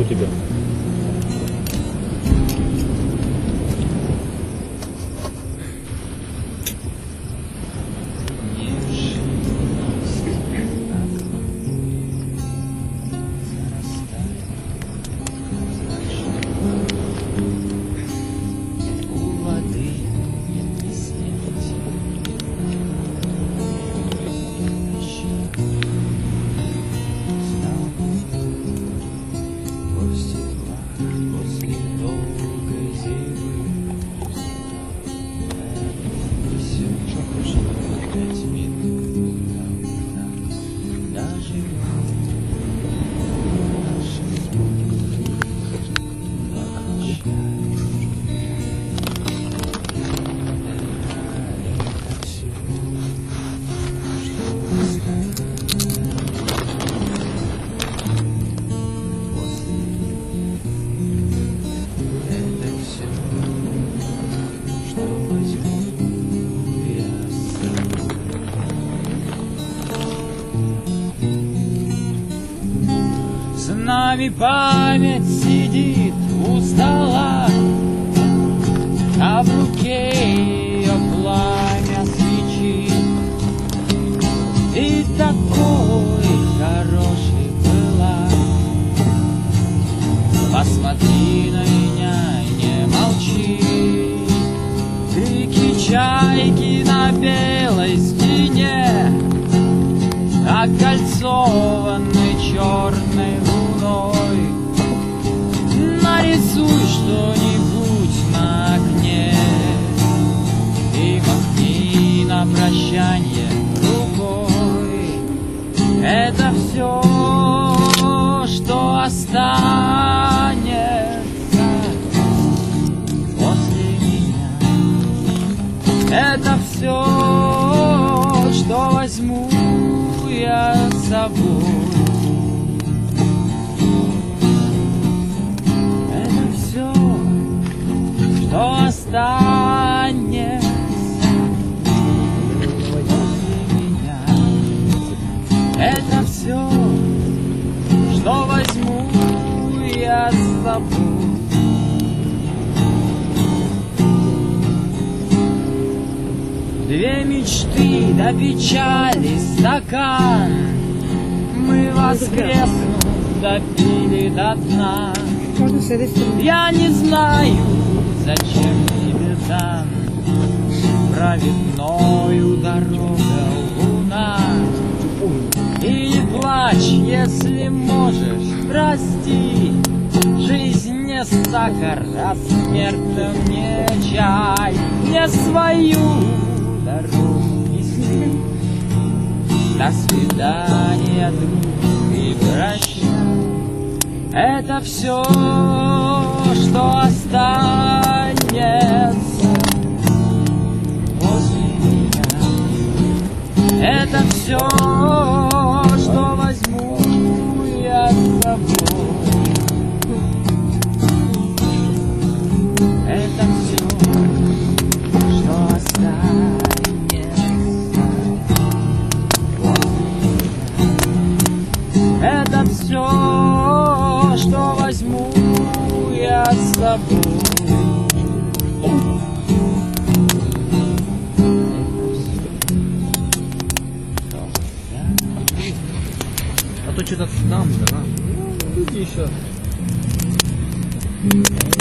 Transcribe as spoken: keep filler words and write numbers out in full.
у тебя? С нами память сидит у стола, а в руке ее пламя свечи. Ты такой хороший была, посмотри на меня, не молчи. Крики чайки на белой стене, окольцованный черной луной. Нарисуй что-нибудь на окне и махни на прощанье рукой. Это все, что останется после меня. Это все, что возьму я с собой. Это все, что останется после меня. Это все, что возьму я с собой. Две мечты до печали стакан, мы воскреснув допили до дна. Я не знаю, зачем тебе дан праведною дорога луна. И не плачь, если можешь, прости. Жизнь не сахар, а смерть не чай. Не свою дорогу неси. До свидания, друг, и прощай. Это все, что останется после меня. Это все, что возьму я с собой. Это все, что останется после меня. Это все, что возьму я с собой. А то что-то там, да? Ну, люди еще.